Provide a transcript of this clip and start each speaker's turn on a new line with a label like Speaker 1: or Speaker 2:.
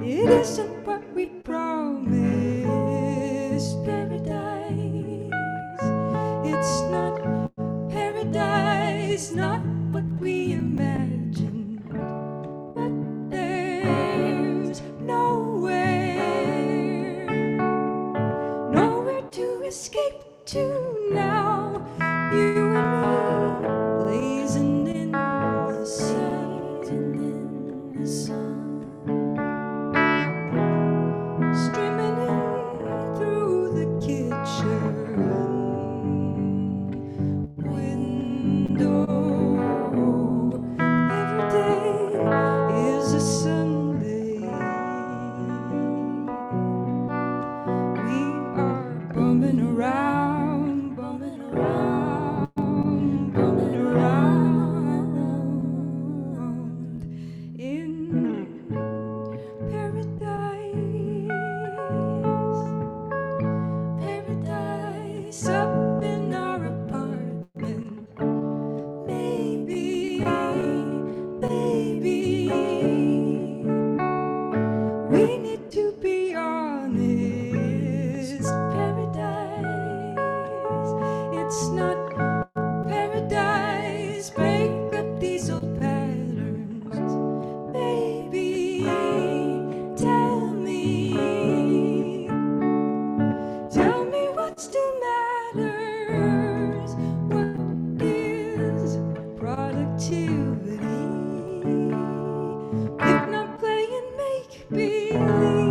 Speaker 1: It isn't what we promised. Paradise, it's not paradise, not what we imagined. But there's nowhere to escape to now. You and me, blazing in the sun, streaming in through the kitchen window. Every day is a Sunday. We are bumming around, bumming around, bumming around in paradise up in our apartment. Maybe, baby, we need to be honest. Paradise, it's not paradise. Break up these old patterns. Baby, tell me what still matters. What is productivity if not playing make believe?